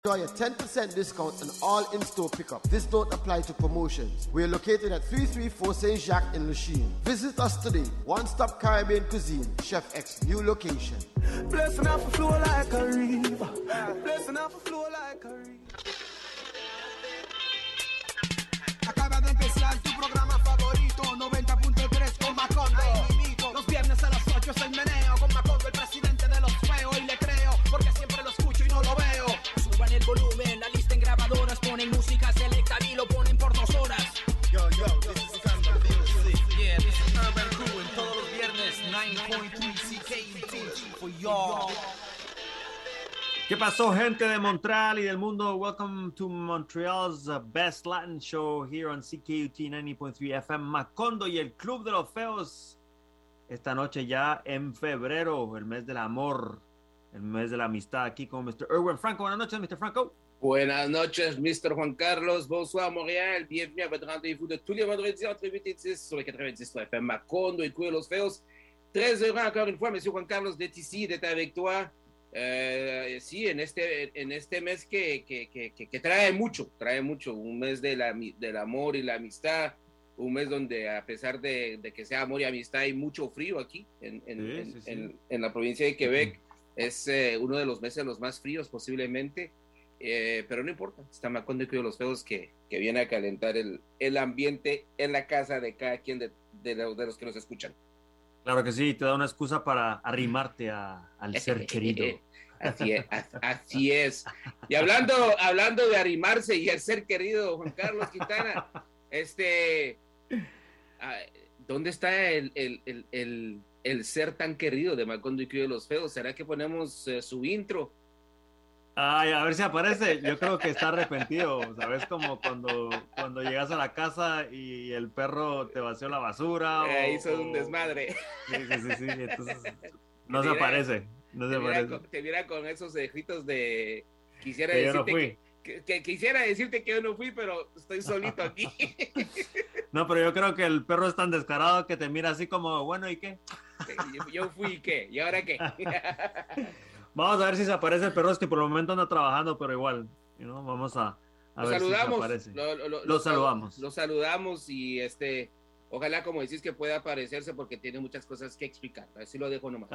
Enjoy a 10% discount on all in-store pickup. This don't apply to promotions. We are located at 334 Saint Jacques in Lachine. Visit us today. One-stop Caribbean cuisine. Chef X, new location. Blessing off a flow like a river. Blessing off a flow like a river. Acaba de empezar tu programa favorito, 90.3 con Macondo. Ahí mimito. Los viernes a las 8 es el meneo con Macondo, el presidente de los feos. Y le creo, porque siempre lo escucho y no lo veo. Suban el volumen, la lista en grabadoras. Ponen música selecta y lo ponen por 2 horas. Yo, this is Sandra Music. Yeah, this is Urban Crew. En todos los viernes, 9.3 CKUT for y'all. ¿Qué pasó, gente de Montreal y del mundo? Welcome to Montreal's best Latin show here on CKUT 90.3 FM. Macondo y el Club de los Feos. Esta noche ya en febrero, el mes del amor, el mes de la amistad, aquí con Mr. Erwin Franco. Buenas noches, Mr. Franco. Buenas noches, Mr. Juan Carlos. Bonsoir, Montréal. Bienvenue à votre rendez-vous de tous les vendredis entre 8 et 10 sur le 90.3 FM. Macondo y el Club de los Feos. Très heureux encore une fois, Monsieur Juan Carlos, d'être ici, d'être avec toi. Sí, en este mes que trae mucho, un mes del amor y la amistad, un mes donde a pesar de que sea amor y amistad hay mucho frío aquí en la provincia de Quebec. Es uno de los meses los más fríos posiblemente, pero no importa, está Macondo y Club de los Feos que viene a calentar el ambiente en la casa de cada quien de los que nos escuchan. Claro que sí, te da una excusa para arrimarte al ser querido. Así es. Y hablando de arrimarse y al ser querido, Juan Carlos Quintana, ¿dónde está el ser tan querido de Macondo y Club de los Feos? ¿Será que ponemos su intro? Ay, a ver si aparece. Yo creo que está arrepentido, ¿sabes? Como cuando llegas a la casa y el perro te vació la basura. Hizo un desmadre. Sí. Entonces, no se aparece. Te mira con esos ojitos de... Quisiera que decirte yo no fui. que quisiera decirte que yo no fui, pero estoy solito aquí. No, pero yo creo que el perro es tan descarado que te mira así como, bueno, ¿y qué? Yo fui, ¿y qué? ¿Y ahora qué? Vamos a ver si se aparece el perro, es que por el momento anda trabajando, pero igual, vamos a ver si se aparece. Lo saludamos. Lo saludamos y ojalá, como decís, que pueda aparecerse porque tiene muchas cosas que explicar. Así lo dejo nomás.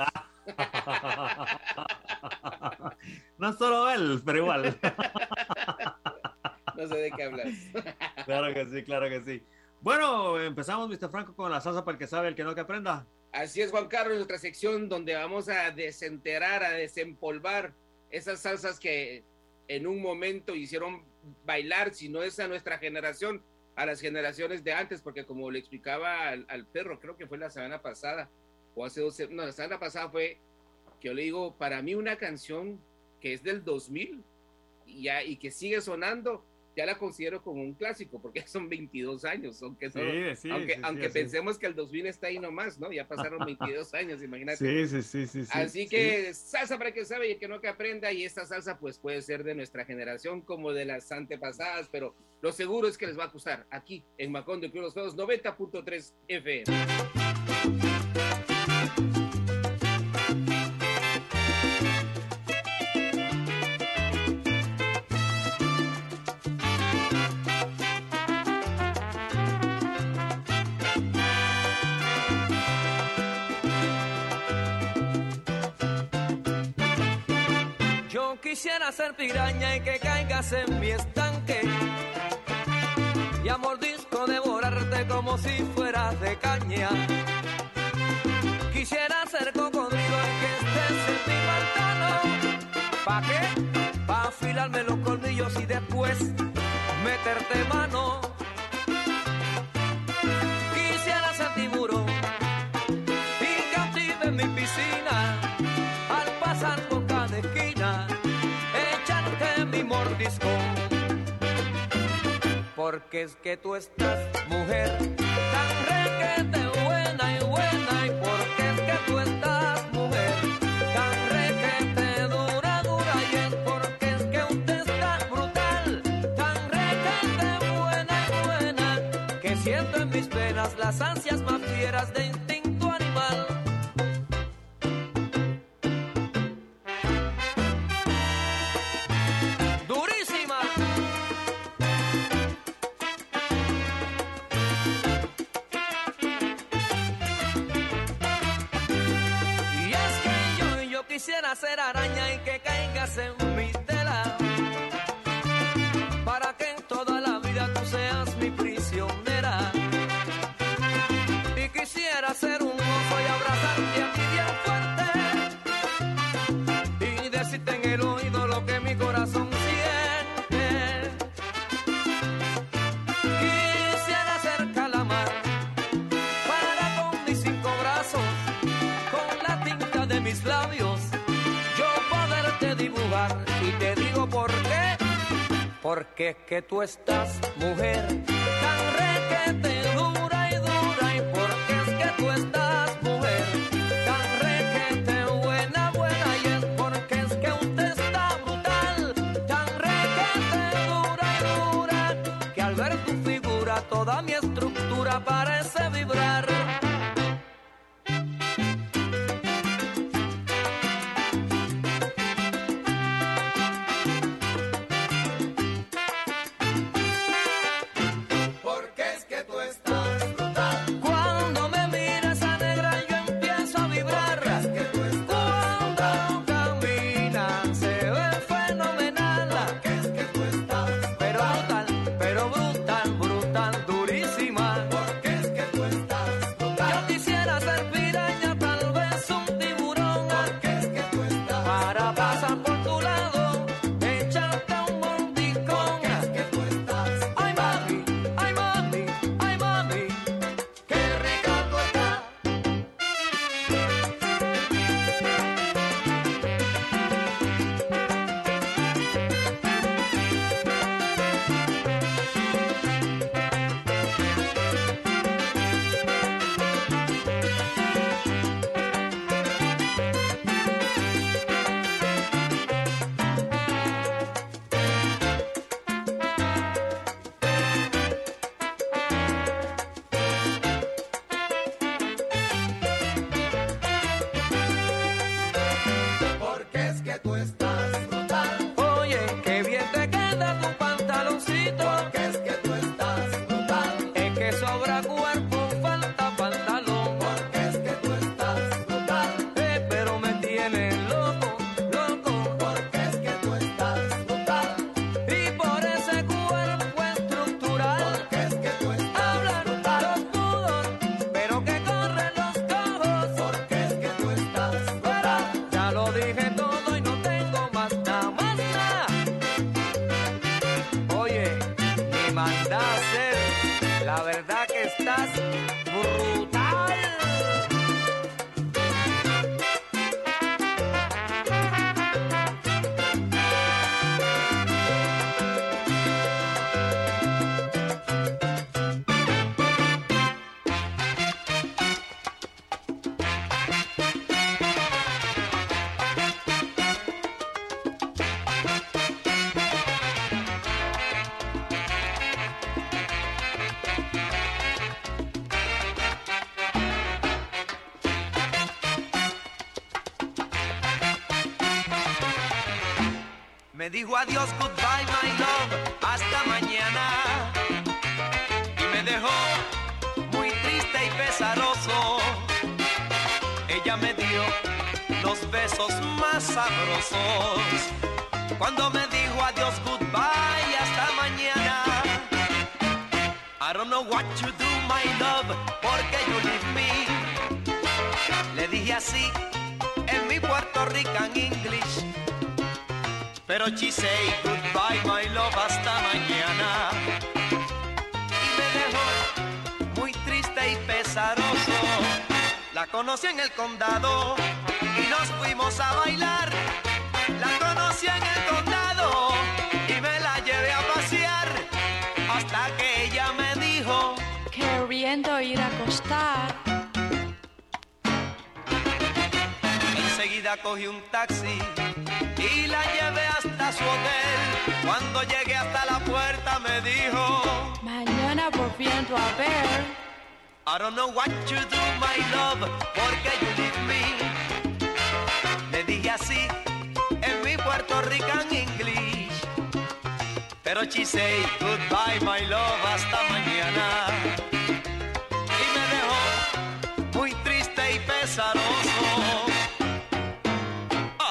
No solo él, pero igual. No sé de qué hablas. Claro que sí. Bueno, empezamos, Mr. Franco, con la salsa para el que sabe, el que no, que aprenda. Así es, Juan Carlos, nuestra sección donde vamos a desenterrar, a desempolvar esas salsas que en un momento hicieron bailar, si no es a nuestra generación, a las generaciones de antes, porque como le explicaba al perro, creo que fue la semana pasada, o hace 12, no, la semana pasada fue que yo le digo, para mí una canción que es del 2000 y que sigue sonando, ya la considero como un clásico, porque son 22 años, aunque pensemos que el 2000 está ahí nomás, ¿no? Ya pasaron 22 años, imagínate. Sí. Así que salsa para que sabe y el que no que aprenda, y esta salsa pues puede ser de nuestra generación como de las antepasadas, pero lo seguro es que les va a gustar aquí en Macondo y Club de los Feos 90.3 FM. Quisiera ser piraña y que caigas en mi estanque y a mordisco devorarte como si fueras de caña. Quisiera ser cocodrilo y que estés en mi pantano. ¿Pa' qué? Pa' afilarme los colmillos y después meterte mano. Quisiera ser tiburón y cautive en mi piscina al pasar por cada esquina. Mi mordisco, porque es que tú estás, mujer, tan requete buena y porque es que tú estás, mujer, tan requete dura y es porque es que usted está brutal, tan requete buena, que siento en mis venas las ansias más fieras de instinto animal. Dura quisiera ser araña y que caigas en mi tela, para que en toda la vida tú seas mi prisionera. Y quisiera ser un oso y abrazarte a ti bien fuerte y decirte en el oído lo que mi corazón siente. Quisiera ser calamar para con mis 5 brazos, con la tinta de mis labios, yo poderte dibujar. Y te digo por qué. Porque es que tú estás, mujer, tan requete dura y dura. Y porque es que tú estás, mujer, tan requete buena, buena. Y es porque es que usted está brutal, tan requete dura y dura, que al ver tu figura toda mi estructura parece vibrar. Me dijo adiós, goodbye, my love, hasta mañana. Y me dejó muy triste y pesaroso. Ella me dio los besos más sabrosos. Cuando me dijo adiós, goodbye, hasta mañana. I don't know what you do, my love, porque you leave me. Le dije así en mi Puerto Rican English. Pero she say goodbye, my love, hasta mañana. Y me dejó muy triste y pesaroso. La conocí en el condado y nos fuimos a bailar. La conocí en el condado y me la llevé a pasear. Hasta que ella me dijo, queriendo ir a acostar. Enseguida cogí un taxi y la llevé hasta su hotel. Cuando llegué hasta la puerta me dijo, mañana volviendo a ver. I don't know what you do, my love, porque you leave me. Le dije así en mi Puerto Rican English. Pero she say goodbye, my love, hasta mañana. Y me dejó muy triste y pesaroso.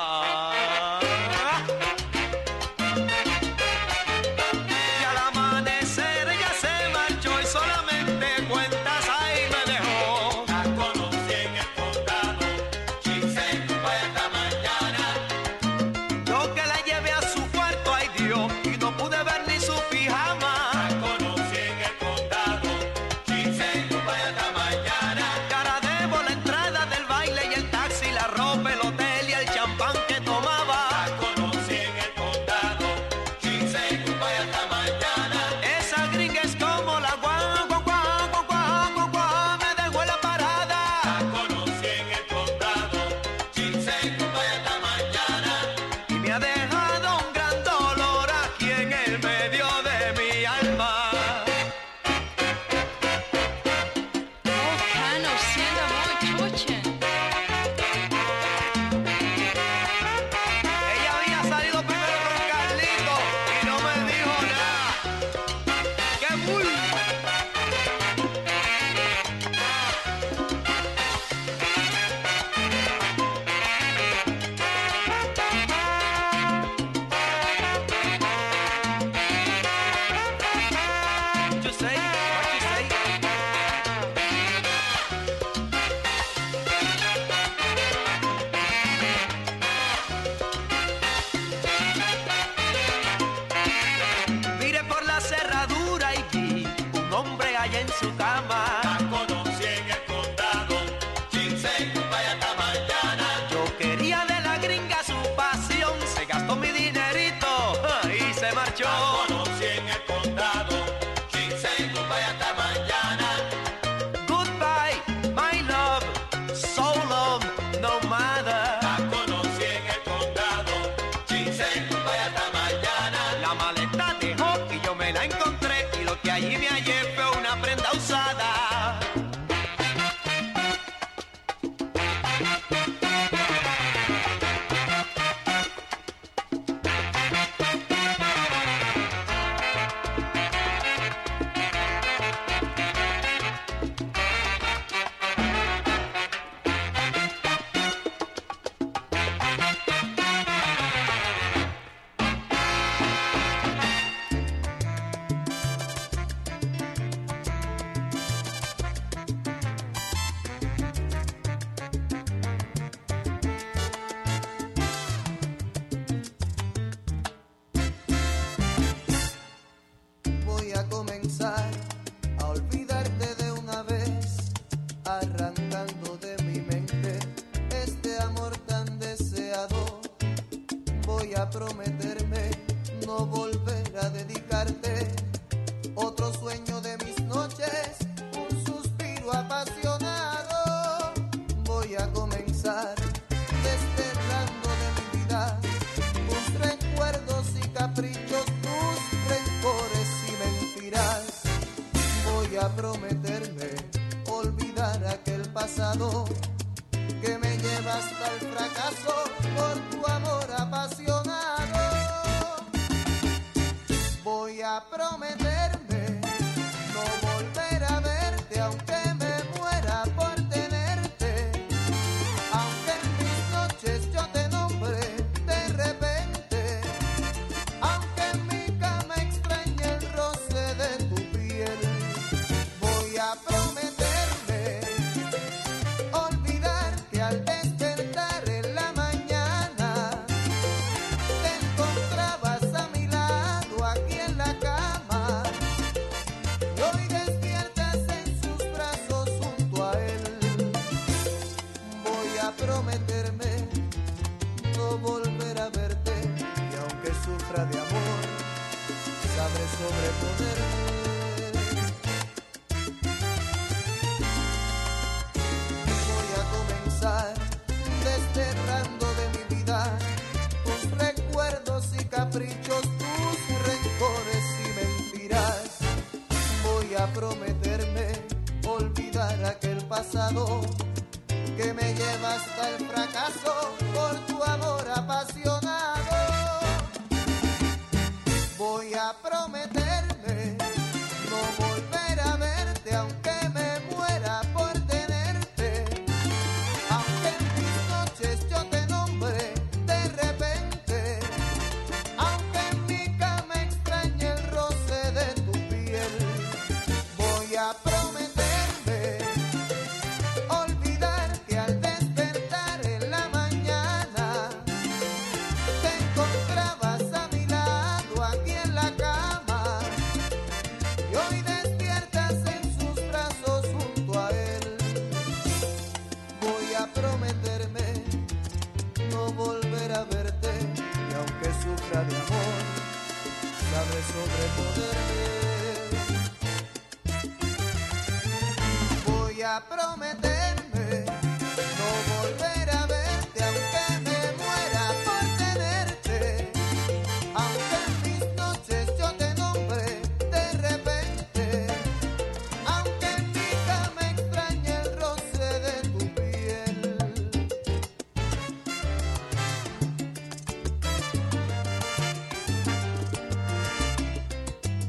borracho. La conocí en el condado. She say goodbye hasta mañana. Goodbye, my love, so long, no matter. La conocí en el condado. She say goodbye hasta mañana. La maleta dejó y yo me la encontré y lo que allí me hallé fue una prenda usada. Voy a comenzar a olvidarte de una vez, arrancando de mi mente este amor tan deseado. Voy a prometerme no volver a dedicarte otro sueño de mis noches, un suspiro apasionado. Voy a comenzar desterrando de mi vida tus recuerdos y caprichos, tus rencores y mentiras. Voy a prometerme olvidar aquel pasado que me lleva hasta el fracaso por tu amor apasionado. Voy a prometerme no volver a verte aunque me muera por tenerte, aunque en mis noches yo te nombre de repente, aunque en mi cama extrañe el roce de tu piel. Voy a prometerme olvidar que al despertar en la mañana te encontrabas a mi lado aquí en la cama y hoy despiertas en sus brazos junto a él. Voy a prometerme no volver a verte y aunque sufra de amor sabré sobreponerme. Voy a comenzar desterrando de mi vida tus recuerdos y caprichos, tus rencores y mentiras. Voy a prometerme olvidar aquel pasado que me lleva hasta el fracaso por tu amor apasionado. Voy a prometerme no volver a verte aunque me muera por tenerte, aunque en mis noches yo te nombre de repente, aunque en mi cama extrañe el roce de tu piel. Voy a prometerme olvidar que al despertar en la mañana te encontrabas a mi lado aquí en la cama y hoy despiertas en sus brazos junto a él. Voy a prometerme no volver a verte y aunque sufra de amor sabré sobreponerme. Voy a prometerme no volver a verte aunque me muera por tenerte, aunque en mis noches yo te nombre de repente, aunque en mi cama extrañe el roce de tu piel.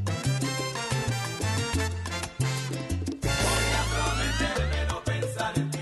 Voy a prometerme no pensar en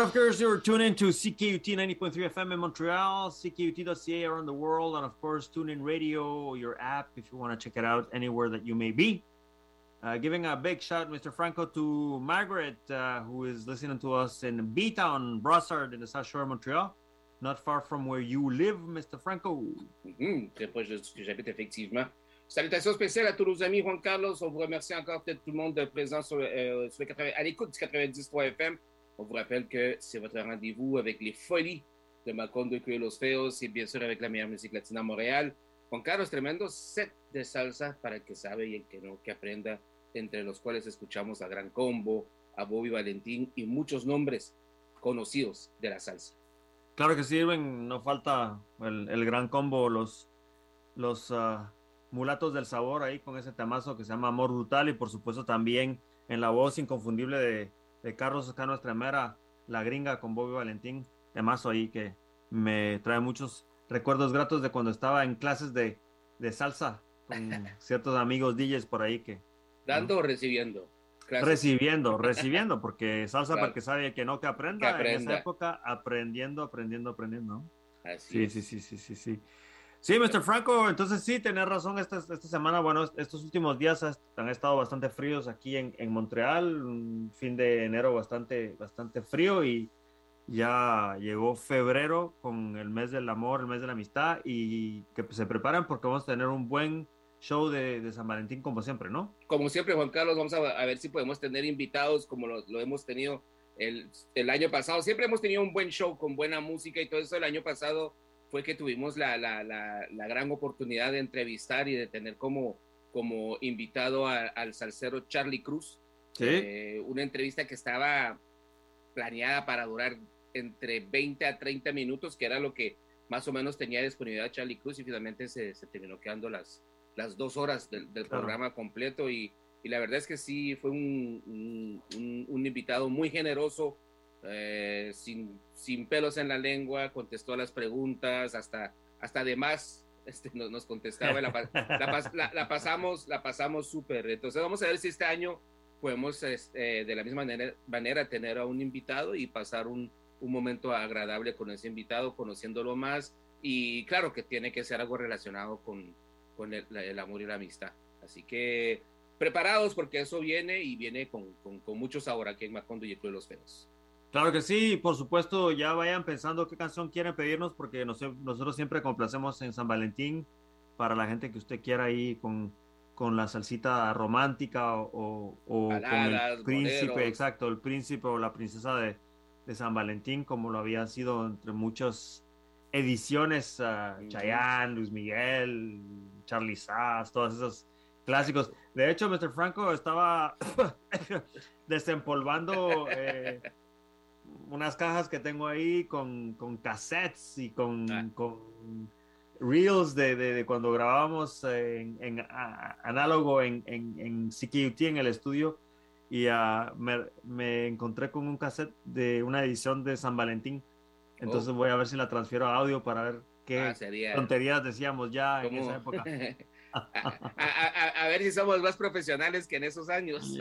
of course, you're tuned in to CKUT 90.3 FM in Montreal, CKUT.ca around the world, and of course, TuneIn Radio, your app, if you want to check it out anywhere that you may be. Giving a big shout, Mr. Franco, to Margaret, who is listening to us in B-Town, Brossard, in the South Shore of Montreal, not far from where you live, Mr. Franco. Très proche de ce que j'habite, effectivement. Salutations spéciales à tous nos amis. Juan Carlos, on vous remercie encore peut-être tout le monde présent à l'écoute du 90.3 FM. On vous rappelle que c'est votre rendez-vous avec les folies de Macondo y Los Feos et bien sûr avec la meilleure musique latine à Montréal. Juan Carlos, tremendo set de salsa para el que sabe y el que no, que aprenda, entre los cuales escuchamos a Gran Combo, a Bobby Valentín y muchos nombres conocidos de la salsa. Claro que sí, Irving, no falta el Gran Combo, los Mulatos del Sabor ahí con ese temazo que se llama Amor Brutal, y por supuesto también en la voz inconfundible de Carlos Cano Estremera, La Gringa con Bobby Valentín, temazo ahí que me trae muchos recuerdos gratos de cuando estaba en clases de salsa con ciertos amigos DJs por ahí que... ¿Dando o recibiendo? Clases. Recibiendo, porque salsa claro. Para que sabe que no que aprenda. En esa época aprendiendo. Así sí. Sí, Mr. Franco, entonces sí, tenés razón, esta semana, bueno, estos últimos días han estado bastante fríos aquí en Montreal, un fin de enero bastante frío, y ya llegó febrero con el mes del amor, el mes de la amistad, y que se preparan porque vamos a tener un buen show de San Valentín como siempre, ¿no? Como siempre, Juan Carlos, vamos a ver si podemos tener invitados como lo hemos tenido el año pasado. Siempre hemos tenido un buen show con buena música y todo eso. El año pasado fue que tuvimos la gran oportunidad de entrevistar y de tener como invitado al salsero Charlie Cruz. ¿Sí? Una entrevista que estaba planeada para durar entre 20 a 30 minutos, que era lo que más o menos tenía disponibilidad Charlie Cruz, y finalmente se terminó quedando las 2 horas del programa completo, y la verdad es que sí, fue un invitado muy generoso, sin pelos en la lengua, contestó a las preguntas, hasta además nos contestaba, la pasamos súper. Entonces vamos a ver si este año podemos de la misma manera tener a un invitado y pasar un momento agradable con ese invitado, conociéndolo más, y claro que tiene que ser algo relacionado con el amor y la amistad. Así que preparados, porque eso viene con mucho sabor aquí en Macondo y el Club de los Feos. Claro que sí, por supuesto, ya vayan pensando qué canción quieren pedirnos, porque nosotros siempre complacemos en San Valentín para la gente que usted quiera ahí con la salsita romántica o baladas, con el príncipe, boleros. exacto, el príncipe o la princesa de San Valentín, como lo había sido entre muchas ediciones, Chayanne, Luis Miguel, Charly Sass, todos esos clásicos. De hecho, Mr. Franco estaba desempolvando unas cajas que tengo ahí con cassettes y con reels de cuando grabábamos en análogo en CKUT en el estudio, y me encontré con un cassette de una edición de San Valentín. Entonces voy a ver si la transfiero a audio para ver qué tonterías decíamos ya en esa época. A ver si somos más profesionales que en esos años.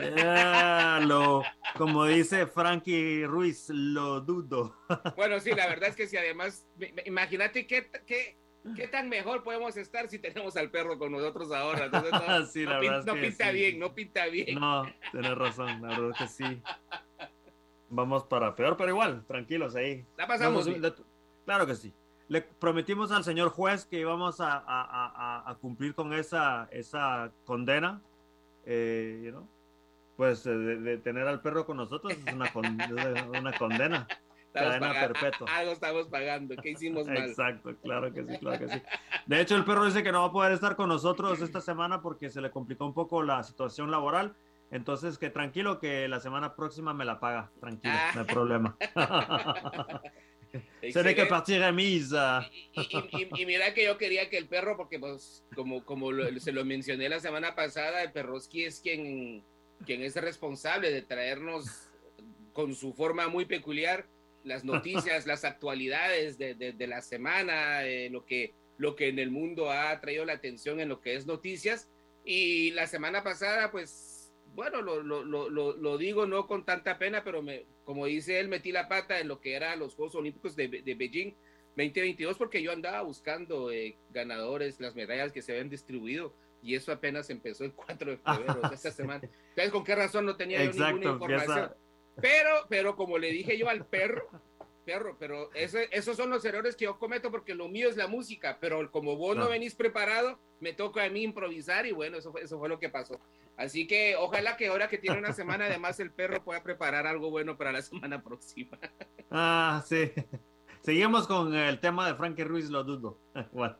Como dice Frankie Ruiz, lo dudo. Bueno, sí, la verdad es que sí. Además, imagínate qué tan mejor podemos estar si tenemos al perro con nosotros ahora. Entonces, sí, no pinta bien. No, tienes razón, la verdad que sí. Vamos para peor, pero igual, tranquilos ahí. La pasamos. Claro que sí. Le prometimos al señor juez que íbamos a cumplir con esa condena, pues de tener al perro con nosotros es una condena. Cadena perpetua. Algo estamos pagando, ¿qué hicimos mal? Exacto, claro que sí. De hecho, el perro dice que no va a poder estar con nosotros esta semana porque se le complicó un poco la situación laboral. Entonces, que tranquilo, que la semana próxima me la paga. Tranquilo, no hay problema. Tiene que partir remise. Y mira que yo quería que el perro, porque pues como se lo mencioné la semana pasada, el Perroski es quien es responsable de traernos con su forma muy peculiar las noticias, las actualidades de la semana, lo que en el mundo ha traído la atención en lo que es noticias. Y la semana pasada, pues, bueno, lo digo no con tanta pena, pero como dice él, metí la pata en lo que eran los Juegos Olímpicos de Beijing 2022, porque yo andaba buscando ganadores, las medallas que se habían distribuido, y eso apenas empezó el 4 de febrero, esta semana. Entonces, ¿con qué razón no tenía yo ninguna información? Pero como le dije yo al perro, pero esos son los errores que yo cometo, porque lo mío es la música, pero como vos no venís preparado, me toca a mí improvisar, y bueno, eso fue lo que pasó. Así que ojalá que ahora que tiene una semana, además el perro pueda preparar algo bueno para la semana próxima. Sí. Seguimos con el tema de Frankie Ruiz, lo dudo. Bueno.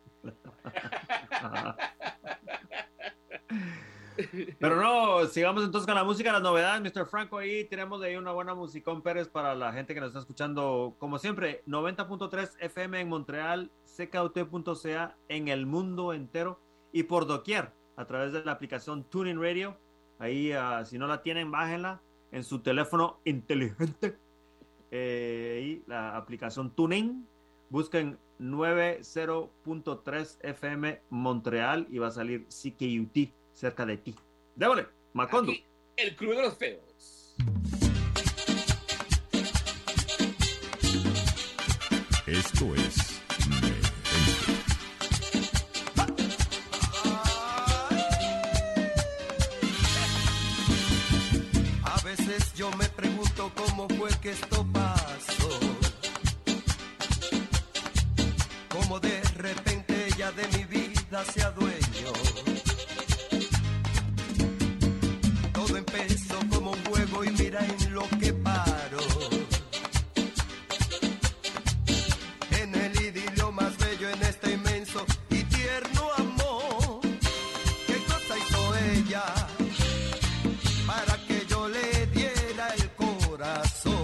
Pero no, sigamos entonces con la música, las novedades, Mr. Franco. Ahí tenemos de ahí una buena musicón Pérez para la gente que nos está escuchando, como siempre, 90.3 FM en Montreal, CKUT.ca en el mundo entero y por doquier a través de la aplicación TuneIn Radio. Ahí, si no la tienen, bájenla en su teléfono inteligente. Y la aplicación TuneIn, busquen 90.3 FM Montreal y va a salir CKUT cerca de ti. Déjale, Macondo. Aquí, el Club de los Feos. Esto es A veces yo me pregunto cómo fue que esto pasó, cómo de repente ella de mi vida se adueñó. Todo empezó como un juego y mira en lo que paró. En el idilio más bello, en este inmenso y tierno amor. ¿Qué cosa hizo ella para que yo le diera el corazón?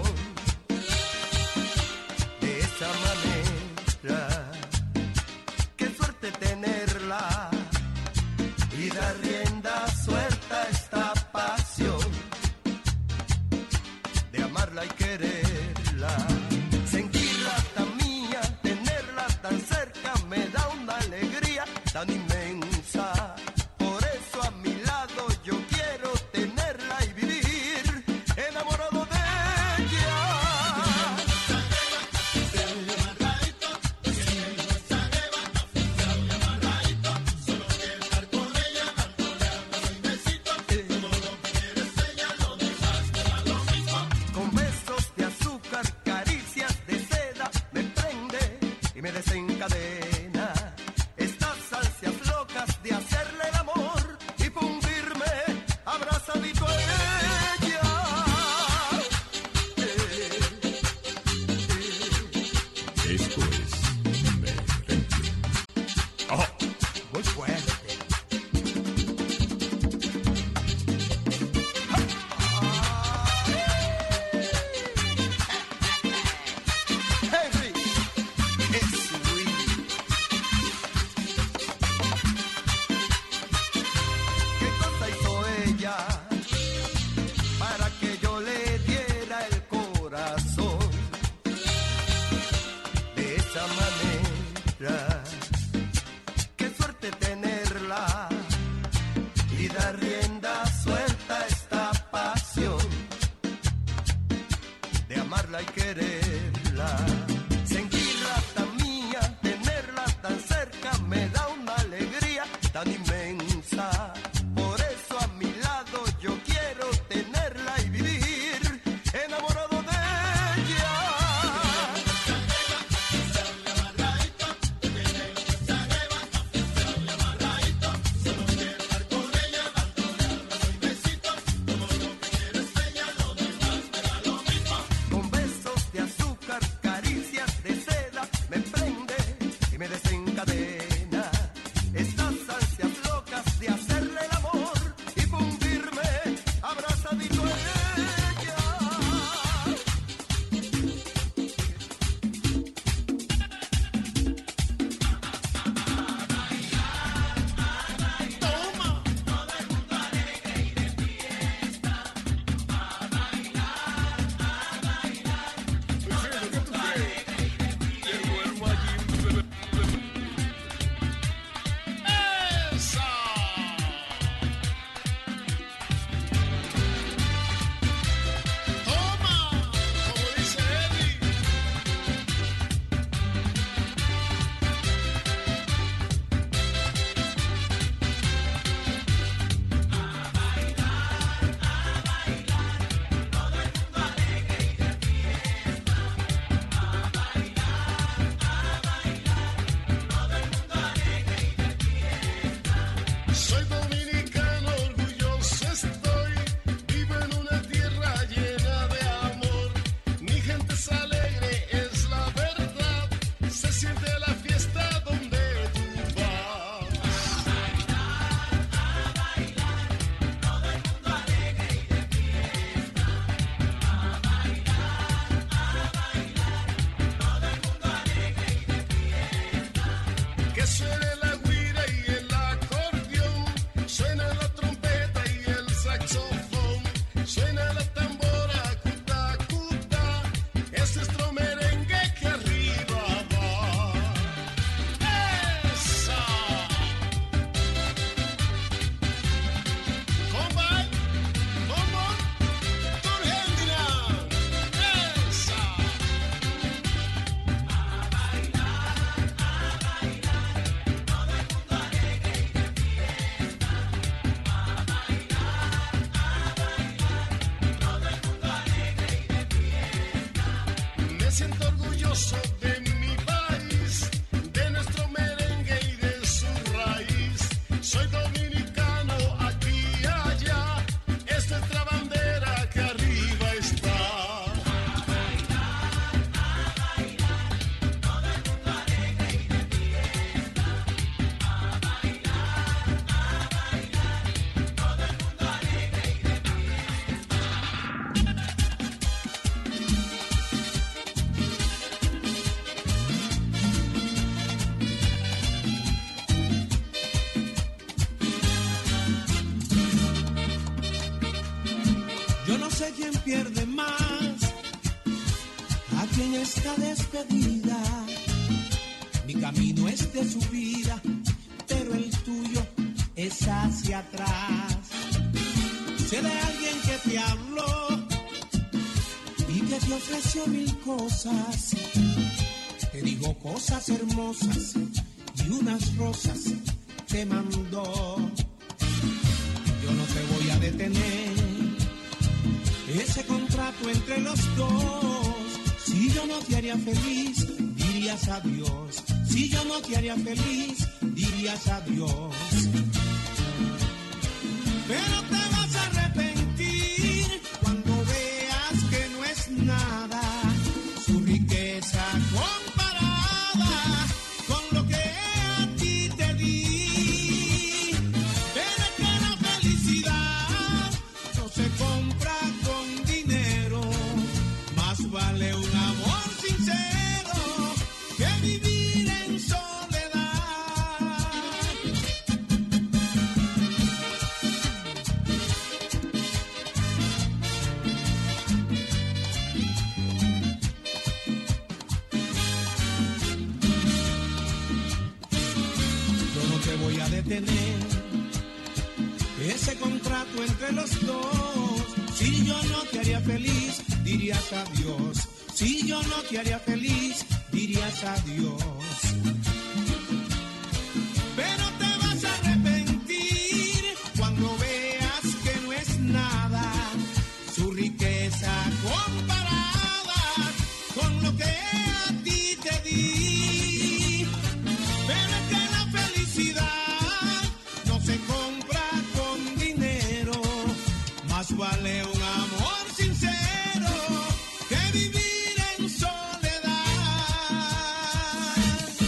De esa manera, qué suerte tenerla y dar rienda suelta a esta pasión de amarla y quererla, sentirla tan mía, tenerla tan cerca me da una alegría tan inmensa. Por eso a mi lado yo quiero tenerla y vivir enamorado de ella. Con besos de azúcar, caricias de seda, me prende y me desencadena estas ansias locas de hacerle el amor y fundirme abrazadito a ella. Esto es merengue. Muy fuerte. Henry, es sweet. ¿Qué cosa hizo ella para que yo le diera el corazón? De esa manera, qué suerte tenerla y dar rienda suelta a esta pasión de amarla y quererla, sentirla tan mía, tenerla tan cerca me da una alegría tan inmensa. Por eso a mi lado yo quiero tenerla y vivir enamorado de ella. Con besos de azúcar, caricias de seda, me prende y me desencadena estas ansias locas Soy dominicano, orgulloso estoy. Vivo en una tierra llena de amor. Mi gente es alegre, es la verdad. Se siente la fiesta donde tú vas. A bailar, todo el mundo alegre y de fiesta. A bailar, todo el mundo alegre y de fiesta. Que suene la guira y el acordeón, suena la trompeta y el saxofón, suena la tambora, cuta, cuta, es nuestro merengue que arriba va. ¡Esa! Combay, como, Argentina. ¡Esa! A bailar, todo el mundo alegre y de fiesta. A bailar, todo el mundo alegre y de fiesta. Me siento orgulloso de mi país, de nuestro merengue y de su raíz. Soy dominicano aquí y allá, es nuestra bandera que arriba está. A bailar, todo el mundo alegre y de fiesta. A bailar, todo el mundo alegre y de Yo no sé quién pierde más, a quién está despedida. Mi camino es de subida, pero el tuyo es hacia atrás. Sé de alguien que te habló y que te ofreció mil cosas. Te dijo cosas hermosas y unas rosas te mandó. Yo no te voy a detener. Ese contrato entre los dos, si yo no te haría feliz, dirías adiós. Si yo no te haría feliz, dirías adiós. Pero te vas a arrepentir cuando veas que no es nada su riqueza comparada con lo que a ti te di. Pero es que la felicidad no se compra con dinero, más vale un amor sincero que vivir en soledad. Yo no te voy a detener. Ese contrato entre los dos, si yo no te haría feliz, dirías adiós. Si yo no te haría feliz, dirías adiós. Pero te vas a arrepentir cuando veas que no es nada su riqueza comparada con lo que a ti te di. Pero es que la felicidad no se compra con dinero, más vale un amor sincero que vivir en soledad.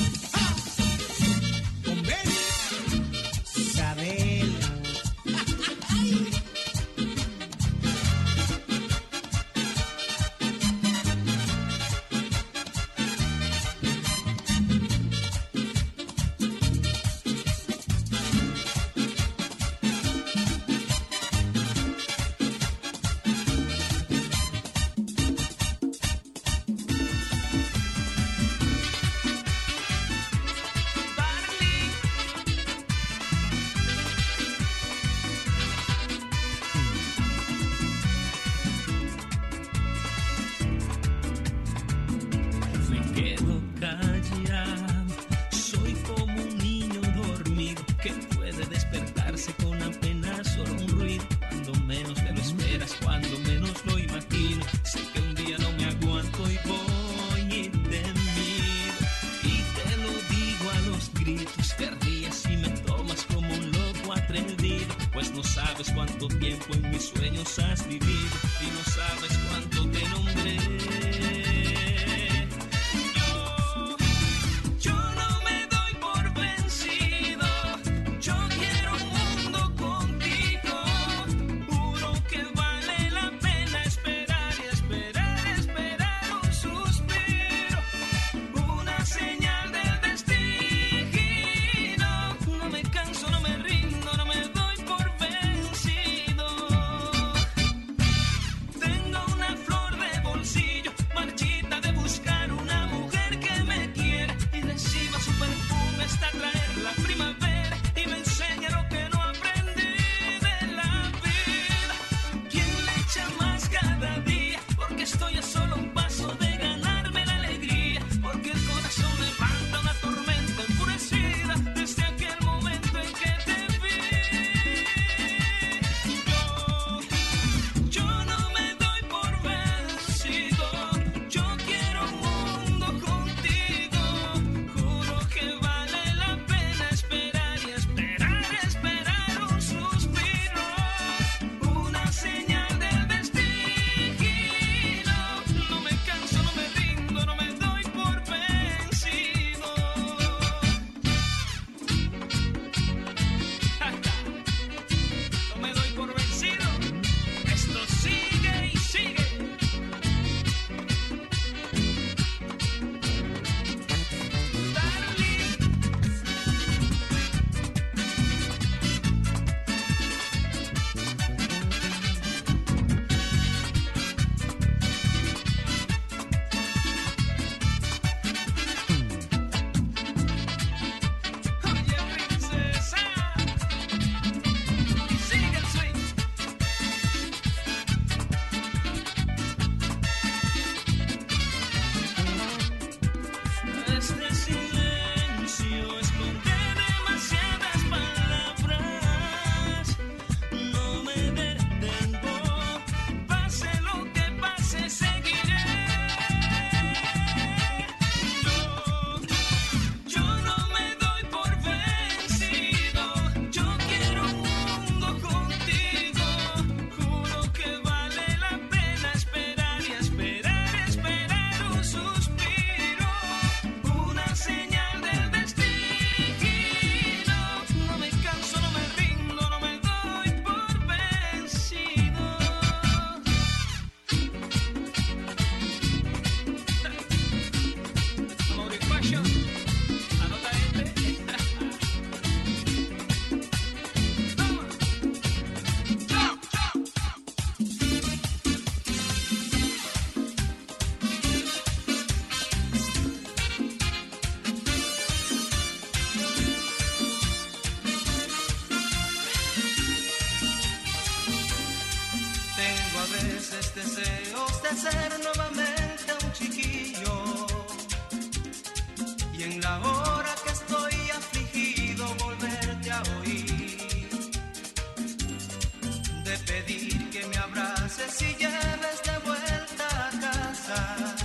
pues no sabes cuánto tiempo en mis sueños has vivido y no sabes cuánto te nombré. Yo no me doy por vencido, yo quiero un mundo contigo, juro que vale la pena esperar y esperar, esperar un suspiro, una señal del destino. No me canso, no me rindo, no me doy por vencido. Tengo una flor de bolsillo, marchita de buscar una mujer que me quiera y reciba su perfume hasta traer la primavera y me enseña lo que no aprendí de la vida. ¿Quién le echa más cada día? Porque estoy a solo un paso de ganarme la alegría, porque el corazón levanta una tormenta enfurecida desde aquel momento en que te vi. Yo no me doy por vencido, yo quiero un mundo contigo, juro que vale la pena esperar y esperar, esperar un suspiro, una señal del destino. No me canso, no me rindo, no me doy por vencido. No me doy por vencido. Esto sigue y sigue. Oye, princesa, y sigue el swing. Este silencio esconde demasiadas palabras. No me detengo, pase lo que pase, seguiré. Yo no me doy por vencido, yo quiero un mundo contigo, juro que vale la pena esperar y esperar, esperar un suspiro, una señal del destino. No me canso, no me rindo, no me doy por vencido. Mauri Fashion, anota este. Tengo a veces deseos de ser nuevamente un chiquillo, y en la hora que estoy afligido volverte a oír, de pedir que me abraces y lleves de vuelta a casa,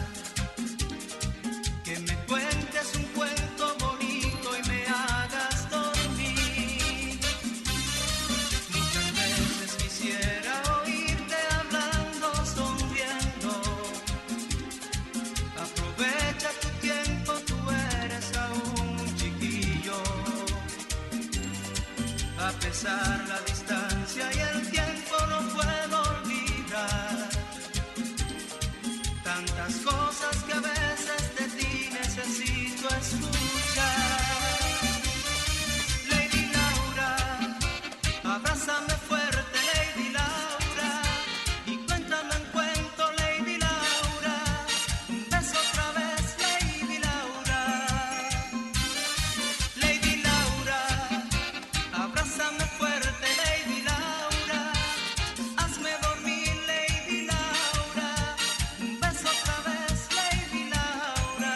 que me cuentes un cuento bonito y me hagas dormir. Muchas veces quisiera oírte hablando, sonriendo. Aprovecha tu tiempo, tú eres aún un chiquillo. A pesar la distancia y el tiempo no puedo olvidar tantas cosas que a veces de ti necesito escuchar. Lady Laura, abrázame fuerte, Lady Laura, y cuéntame un cuento, Lady Laura. Un beso otra vez, Lady Laura. Lady Laura, abrázame fuerte, Lady Laura. Hazme dormir, Lady Laura. Un beso otra vez, Lady Laura.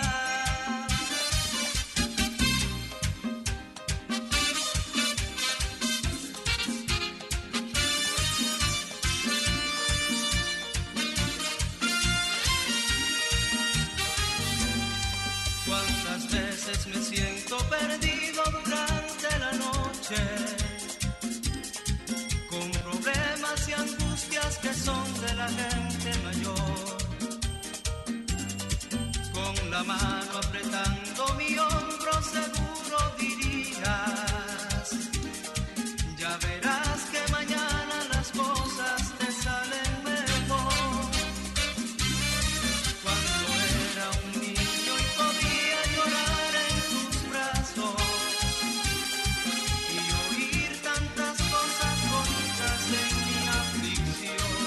Cuántas veces me siento perdido durante la noche, la mano apretando mi hombro, seguro dirías: ya verás que mañana las cosas te salen mejor. Cuando era un niño y podía llorar en tus brazos y oír tantas cosas bonitas en mi aflicción,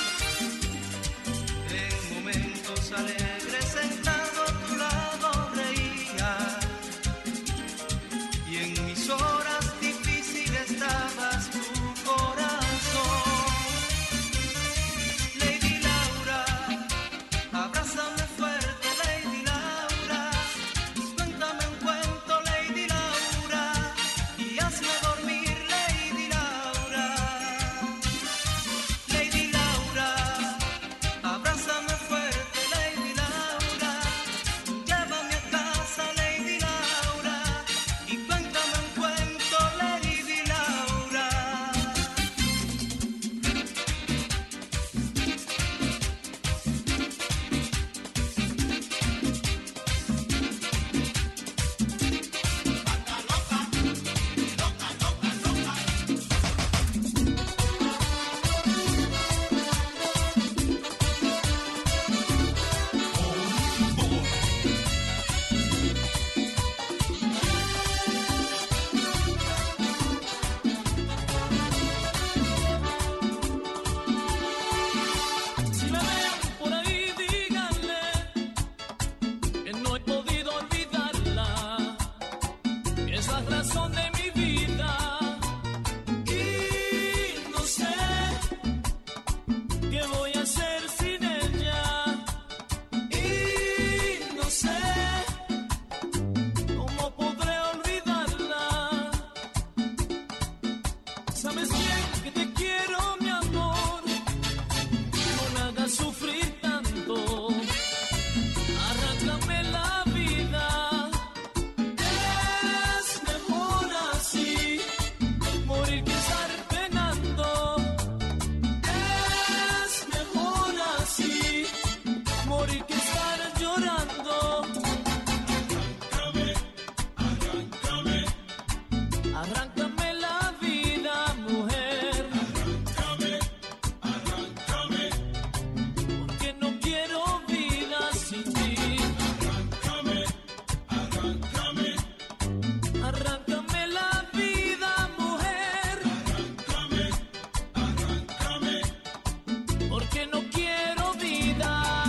en momentos alegres sentado a tu lado reía, y en mis horas difíciles estabas tu corazón. Lady Laura, abrázame fuerte, Lady Laura, cuéntame un cuento, Lady Laura, y hazme dormir, Lady Laura. Lady Laura, abrázame fuerte, Lady Laura, llévame a casa, Lady Laura, y cuéntame un cuento, Lady Laura. Si me ven por ahí, díganle que no he podido olvidarla, que es la razón de mi vida. Y no sé qué voy a hacer sin ella. Y no sé cómo podré olvidarla. Sabes bien que te quiero, mi amor, no me hagas sufrir tanto. Arráncame la vida, es mejor así, morir que estar penando. Es mejor así, morir que estar llorando. Arráncame la vida, mujer, porque no quiero vida sin ti. Arráncame la vida, mujer, porque no quiero vida.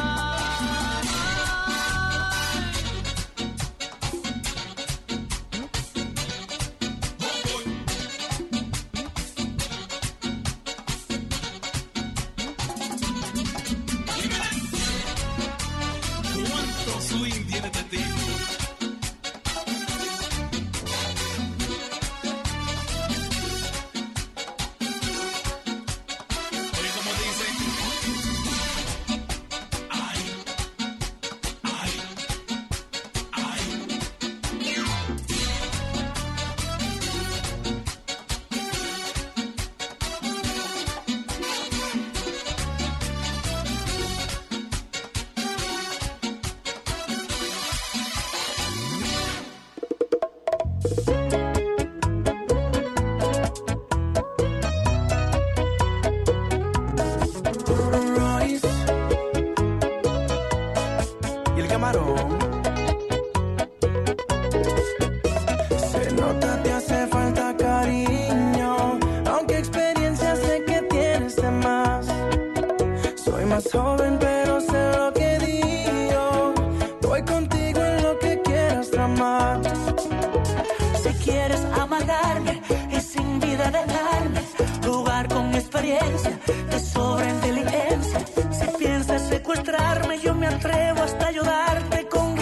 ¿Cuánto swing tiene este tipo? Oye, como dice. Ay, ay, ay. Royce y el camarón. Se nota te hace falta cariño, aunque experiencia sé que tienes de más. Soy más joven pero sé lo que digo, voy contigo en lo que quieras tramar. Si quieres amargarme y sin vida dejarme, jugar con experiencia, te sobra inteligencia. Si piensas secuestrarme, yo me atrevo hasta ayudarte con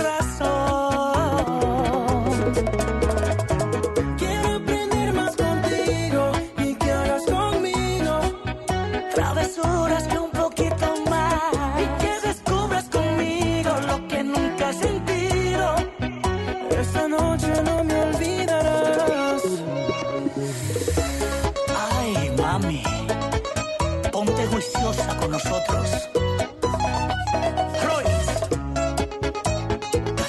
razón. Quiero aprender más contigo y que hagas conmigo Travesuras que un poquito más, y que descubras conmigo lo que nunca has sentido. Esta noche no me olvidarás. ay mami, ponte juiciosa con nosotros. Royce,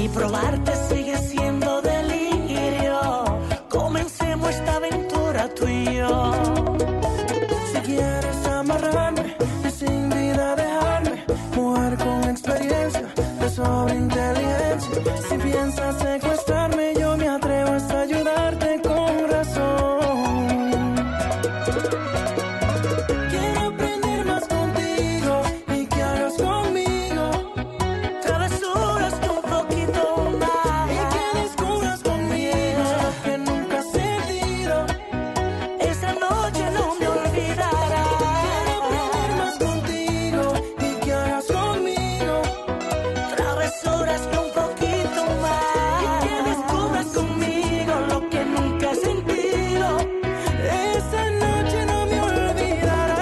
y probarte sigue siendo delirio. Comencemos esta aventura tú y yo. Si quieres amarrarme y sin vida dejarme, mujer con experiencia de sobra inteligencia. Si piensas secuestrarme, yo me atrevo hasta ayudarte con razón. Quiero aprender más contigo y que hagas conmigo travesuras que un poquito más. y que descubras conmigo lo que nunca has sentido. Esa noche no me olvidará. Quiero aprender más contigo y que hagas conmigo Travesuras que un poquito más. Y que descubras conmigo lo que nunca he sentido. esa noche no me olvidará.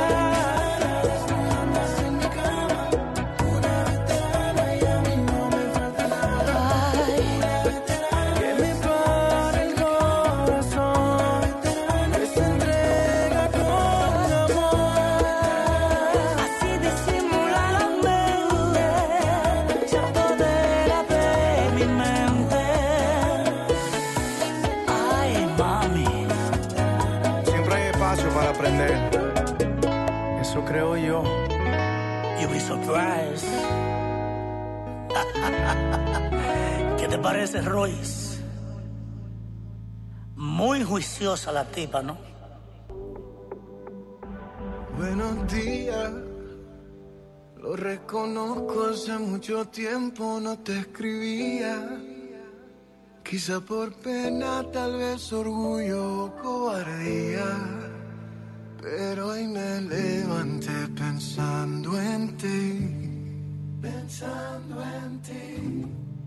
Andas en mi cama, una veterana y a mí no me falta nada. Que me para el corazón, que se entrega con amor. Así disimuladamente se apodera de mi mente. Ay, mami. Siempre hay espacio para aprender. Eso creo yo. You'll be surprised. ¿Qué te parece, Royce? Muy juiciosa la tipa, ¿no? Buenos días, lo reconozco, hace mucho tiempo no te escribía. Quizá por pena, tal vez orgullo o cobardía. Pero hoy me levanté pensando en ti, pensando en ti.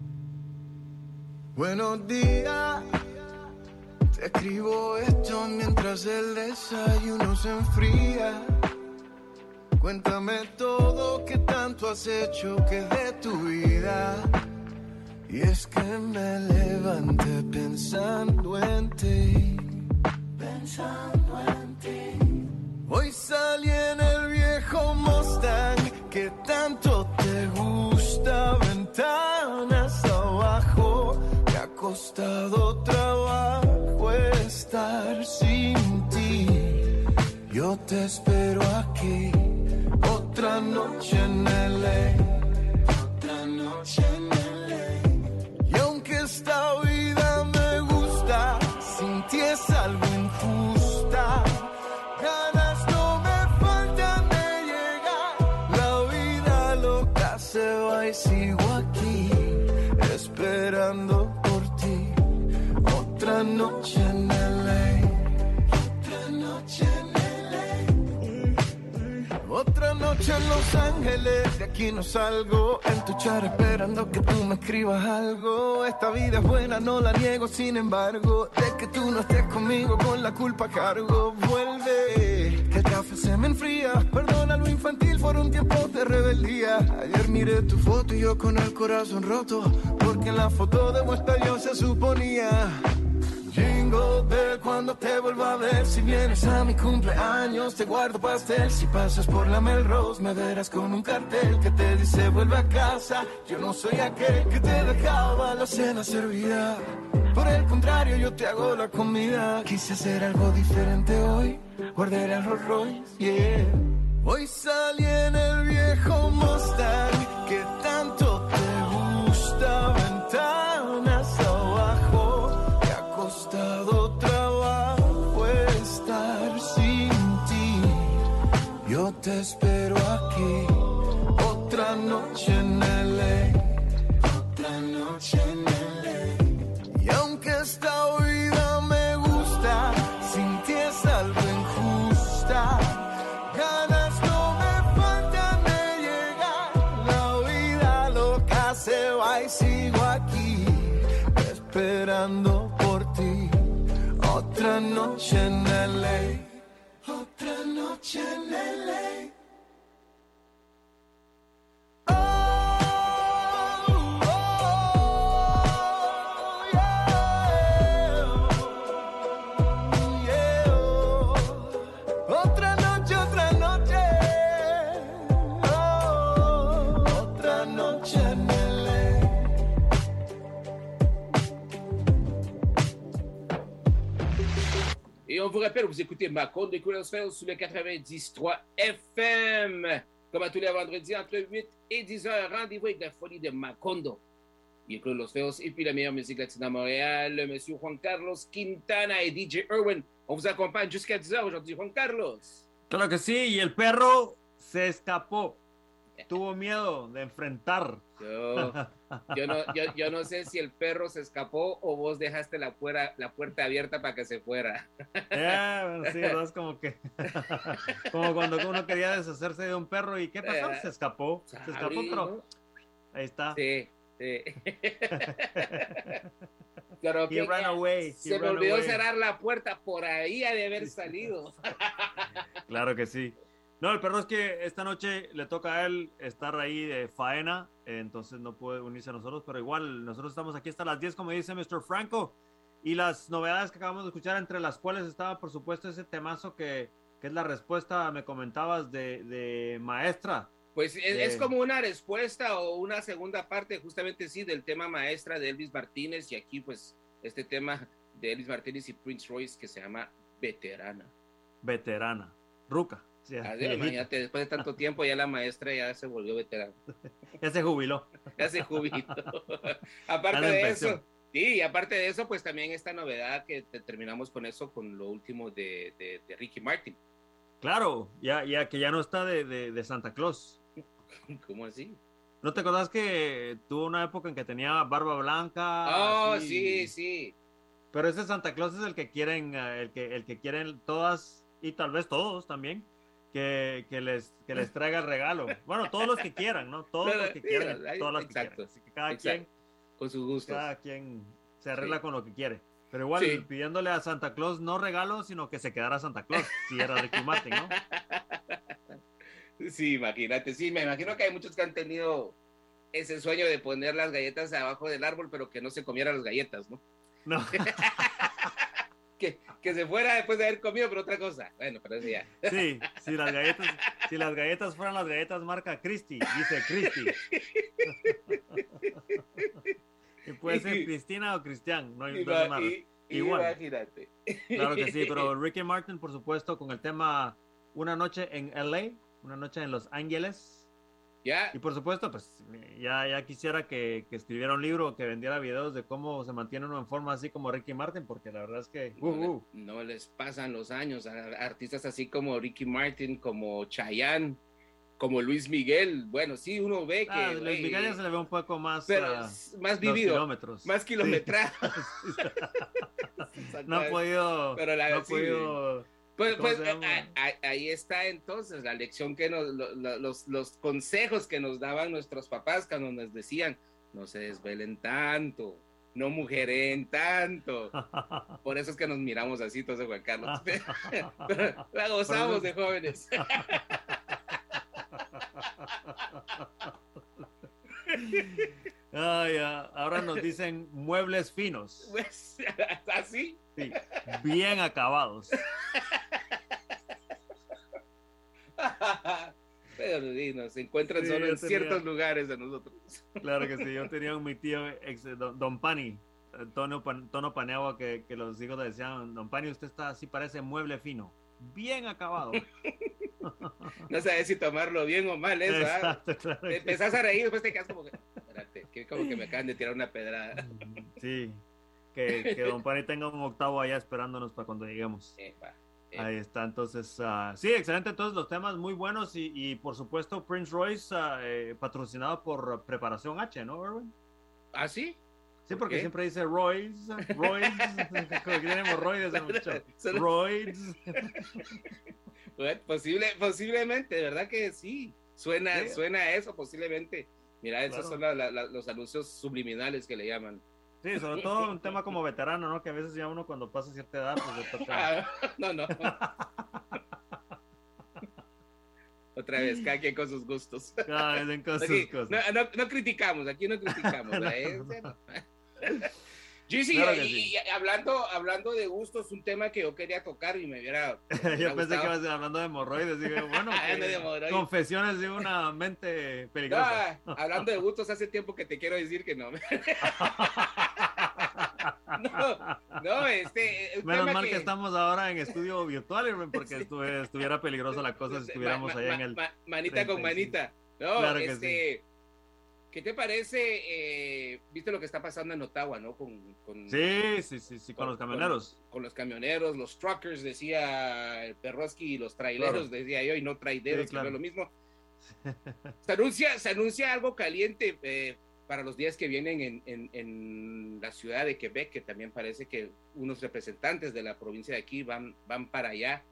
Buenos días, te escribo esto mientras el desayuno se enfría. Cuéntame todo, qué tanto has hecho, que de tu vida. Y es que me levanté pensando en ti, pensando en ti. Hoy salí en el viejo Mustang que tanto te gusta, ventanas abajo. Me ha costado trabajo estar sin ti. Yo te espero aquí, otra noche en LA, otra noche en LA. Y aunque esta vida me gusta, sin ti es algo injusta. Ganas no me faltan de llegar, la vida loca se va y sigo aquí, esperando por ti. Otra noche en LA, otra noche en LA. Otra noche en Los Ángeles, de aquí no salgo. En tu chat esperando que tú me escribas algo. Esta vida es buena, no la niego, sin embargo. De que tú no estés conmigo, con la culpa a cargo. Vuelve, que el café se me enfría. Perdona lo infantil, fueron tiempos de rebeldía. Ayer miré tu foto y yo con el corazón roto, porque en la foto de muestra yo se suponía. Jingle bell, cuando te vuelva a ver. Si vienes a mi cumpleaños te guardo pastel. Si pasas por la Melrose me verás con un cartel que te dice vuelve a casa. Yo no soy aquel que te dejaba la cena servida. Por el contrario, yo te hago la comida. Quise hacer algo diferente hoy, guardé el Rolls Royce, yeah. Hoy salí en el viejo Mustang que tanto te gusta, ventanas abajo. Me ha costado trabajo estar sin ti. Yo te espero aquí, otra noche en LA, otra noche en LA. Y aunque esta vida me gusta, sin ti es algo injusta. Ganas no me faltan de llegar, la vida loca se va y sigo aquí, esperando por ti. Otra noche en LA, otra noche en LA. Otra noche, otra noche. Oh, otra noche en LA. on vous rappelle, vous écoutez Macondo et Couleurs Fels sur le 90.3 FM. Comme à tous les vendredis, entre 8 et 10 heures, rendez-vous avec la folie de Macondo. Il écoute Los Feos et puis la meilleure musique latine à Montréal, le monsieur Juan Carlos Quintana et DJ Irwin. On vous accompagne jusqu'à 10 heures aujourd'hui, Juan Carlos. Claro que sí, y el perro se escapó. Tuvo miedo de enfrentar. Yo no sé si el perro se escapó o vos dejaste la puerta abierta para que se fuera. Bueno, sí, es como que como cuando uno quería deshacerse de un perro y ¿qué pasó? Se escapó, pero ahí está. Sí. Pero He ran away. Se me olvidó cerrar la puerta, por ahí ha de haber salido. Claro que sí. No, el perro es que esta noche le toca a él estar ahí de faena, entonces no puede unirse a nosotros, pero igual nosotros estamos aquí hasta las 10, como dice Mr. Franco, y las novedades que acabamos de escuchar, entre las cuales estaba, por supuesto, ese temazo que es la respuesta, me comentabas, de Maestra. Pues es como una respuesta o una segunda parte, justamente sí, del tema Maestra de Elvis Martínez, y aquí pues este tema de Elvis Martínez y Prince Royce que se llama Veterana. Veterana, ruca. Sí, imagínate, después de tanto tiempo ya la maestra ya se volvió veterana. Ya se jubiló. Ya se jubiló. Aparte de eso, sí, y aparte de eso, pues también esta novedad que terminamos con eso, con lo último de Ricky Martin. Claro, ya que ya no está de Santa Claus. ¿Cómo así? ¿No te acordás que tuvo una época en que tenía barba blanca? Oh, así? sí. Pero ese Santa Claus es el que quieren, el que quieren todas, y tal vez todos también, que les traiga el regalo. Bueno, todos los que quieran, ¿no? Todos los que quieran, todas las que quieran. Así que cada quien, con sus gustos. Cada quien se arregla con lo que quiere. Pero igual, pidiéndole a Santa Claus no regalo, sino que se quedara Santa Claus, si era Ricky Martin, ¿no? Sí, imagínate. Sí, me imagino que hay muchos que han tenido ese sueño de poner las galletas abajo del árbol, pero que no se comieran las galletas, ¿no? No. Que se fuera después de haber comido por otra cosa. Bueno, pero eso ya. Sí, si las galletas fueran las galletas marca Christie, dice Christie. Y puede ser Cristina o Cristian, no hay nada. Igual. Imagínate. Claro que sí, pero Ricky Martin, por supuesto, con el tema Una noche en LA, una noche en Los Ángeles. Ya. Y por supuesto, pues ya quisiera que escribiera un libro, que vendiera videos de cómo se mantiene uno en forma así como Ricky Martin, porque la verdad es que no les pasan los años a artistas así como Ricky Martin, como Chayanne, como Luis Miguel. Bueno, sí, uno ve que Luis Miguel ya se le ve un poco más, pero más vivido, kilómetros. Más kilometraje. No ha podido, pero no ha podido. Pues ahí está entonces la lección que los consejos que nos daban nuestros papás cuando nos decían: no se desvelen tanto, no mujeren tanto. Por eso es que nos miramos así todos, Juan Carlos. Pero la gozamos de jóvenes. Ahora nos dicen muebles finos. ¿Así? Sí, bien acabados. Pero sí, nos encuentran solo en ciertos lugares de nosotros. Claro que sí, yo tenía mi tío Don Pani, Tono Paneagua, que los hijos le decían: Don Pani, usted está así, parece mueble fino, bien acabado. No sabes si tomarlo bien o mal eso. Exacto, claro. Te empezás a reír, después te quedas como que, espérate, que como que me acaban de tirar una pedrada. Sí, que Don Pani tenga un octavo allá esperándonos para cuando lleguemos. Ahí está, entonces, sí, excelente, todos los temas muy buenos, y por supuesto Prince Royce, patrocinado por Preparación H, ¿no, Erwin? ¿Ah, sí? Sí, porque siempre dice Royce, como que tiene hemorroides en el show. Royce. Bueno, posiblemente, de verdad que sí, suena a eso, posiblemente. Mira, esos son los anuncios subliminales que le llaman. Sí, sobre todo un tema como veterano, ¿no? Que a veces ya uno cuando pasa cierta edad, pues le toca. No. Otra vez, cada quien con sus gustos. Cada quien con sus cosas. No criticamos, aquí no criticamos. Gigi, claro y hablando de gustos, un tema que yo quería tocar y me hubiera yo pensé que ibas a decir, hablando de hemorroides, digo, bueno, confesiones de una mente peligrosa. No, hablando de gustos, hace tiempo que te quiero decir que no. No, un Menos tema mal que estamos ahora en estudio virtual, Irving, porque estuviera peligrosa la cosa si estuviéramos allá en el... manita con 35. manita. No, Claro que sí. ¿Qué te parece? ¿Viste lo que está pasando en Ottawa, no? Con Sí, con los camioneros. Con los camioneros, los truckers, decía el Perroski, y los traileros, Claro. decía yo, y no traileros, Sí, claro. que no es lo mismo. Se anuncia algo caliente para los días que vienen en la ciudad de Quebec, que también parece que unos representantes de la provincia de aquí van para allá.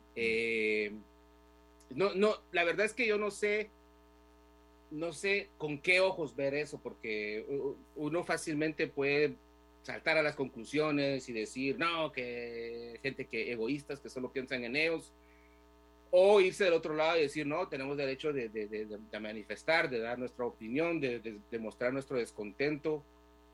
La verdad es que yo no sé con qué ojos ver eso, porque uno fácilmente puede saltar a las conclusiones y decir, no, que gente egoístas que solo piensan en ellos, o irse del otro lado y decir, no, tenemos derecho de manifestar, de dar nuestra opinión, de mostrar nuestro descontento.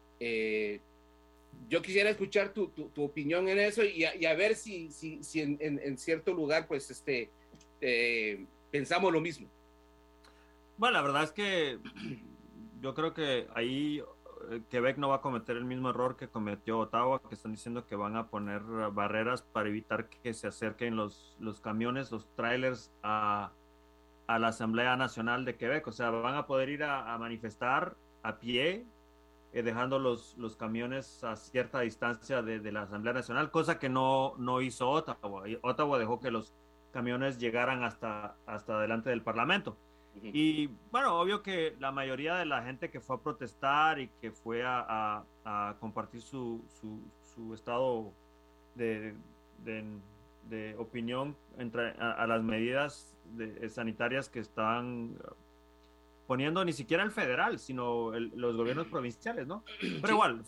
Yo quisiera escuchar tu opinión en eso y a ver si en cierto lugar pues pensamos lo mismo. Bueno, la verdad es que yo creo que ahí Quebec no va a cometer el mismo error que cometió Ottawa, que están diciendo que van a poner barreras para evitar que se acerquen los camiones, los trailers a la Asamblea Nacional de Quebec. O sea, van a poder ir a manifestar a pie, dejando los camiones a cierta distancia de la Asamblea Nacional, cosa que no hizo Ottawa. Ottawa dejó que los camiones llegaran hasta delante del Parlamento. Y bueno, obvio que la mayoría de la gente que fue a protestar y que fue a compartir su estado de opinión a las medidas sanitarias que están poniendo ni siquiera el federal, sino los gobiernos provinciales, ¿no? Pero igual,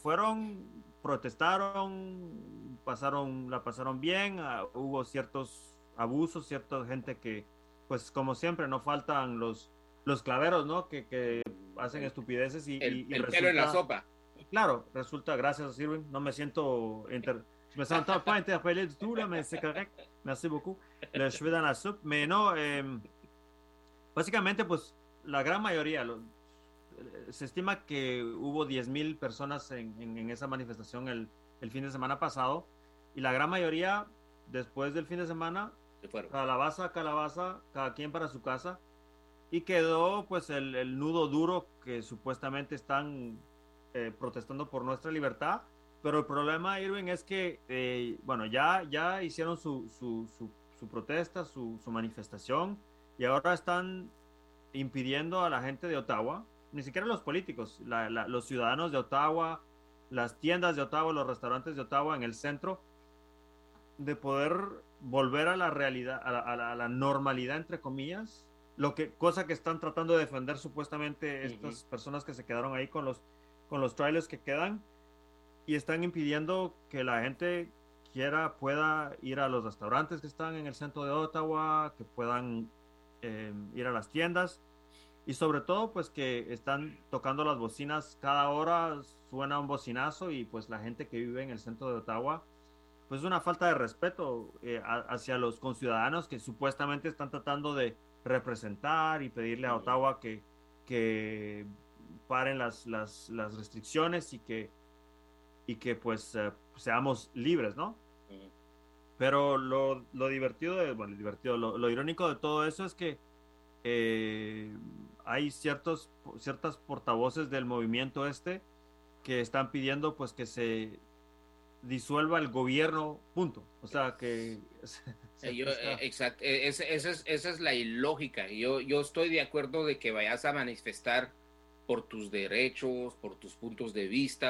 protestaron, la pasaron bien, hubo ciertos abusos, cierta gente que, pues como siempre, no faltan los claveros, ¿no? Que hacen estupideces y el resulta, pelo en la sopa. Claro, resulta, gracias Irving, no me siento je me sens pas interpellé du tout là, mais c'est correct, merci beaucoup, le cheveu dans la soupe, mais no, básicamente pues la gran mayoría, se estima que hubo 10,000 personas en esa manifestación el fin de semana pasado, y la gran mayoría después del fin de semana calabaza, cada quien para su casa, y quedó pues el nudo duro que supuestamente están protestando por nuestra libertad. Pero el problema, Irving, es que bueno, ya hicieron su protesta, su manifestación, y ahora están impidiendo a la gente de Ottawa, ni siquiera los políticos, los ciudadanos de Ottawa, las tiendas de Ottawa, los restaurantes de Ottawa en el centro, de poder volver a la realidad, a la normalidad, entre comillas, cosa que están tratando de defender supuestamente estas personas que se quedaron ahí con los trailers que quedan, y están impidiendo que la gente pueda ir a los restaurantes que están en el centro de Ottawa, que puedan ir a las tiendas, y sobre todo pues que están tocando las bocinas, cada hora suena un bocinazo, y pues la gente que vive en el centro de Ottawa, pues es una falta de respeto hacia los conciudadanos que supuestamente están tratando de representar y pedirle a Ottawa que paren las restricciones y que pues seamos libres, ¿no? Pero lo irónico de todo eso es que hay ciertas portavoces del movimiento que están pidiendo pues que se disuelva el gobierno, punto. O sea que exacto, esa es la ilógica. Yo estoy de acuerdo de que vayas a manifestar por tus derechos, por tus puntos de vista,